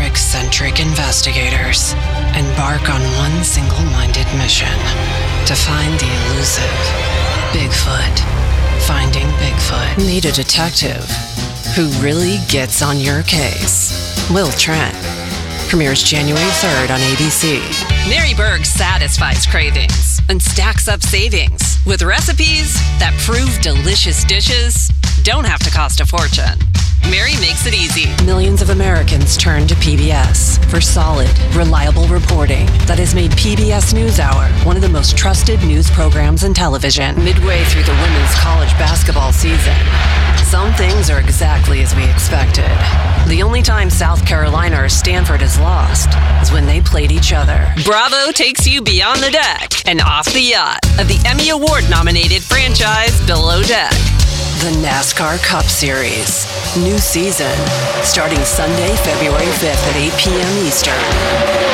eccentric investigators embark on one single-minded mission to find the elusive Bigfoot. Finding Bigfoot. Meet a detective who really gets on your case. Will Trent. Premieres January 3rd on ABC. Mary Berg satisfies cravings and stacks up savings with recipes that prove delicious dishes don't have to cost a fortune. Mary makes it easy. Millions of Americans turn to PBS for solid, reliable reporting that has made PBS NewsHour one of the most trusted news programs in television. Midway through the women's college basketball season, some things are exactly as we expected. The only time South Carolina or Stanford has lost is when they played each other. Bravo takes you beyond the deck and off the yacht of the Emmy Award-nominated franchise Below Deck. The NASCAR Cup Series. New season. Starting Sunday, February 5th at 8 p.m. Eastern.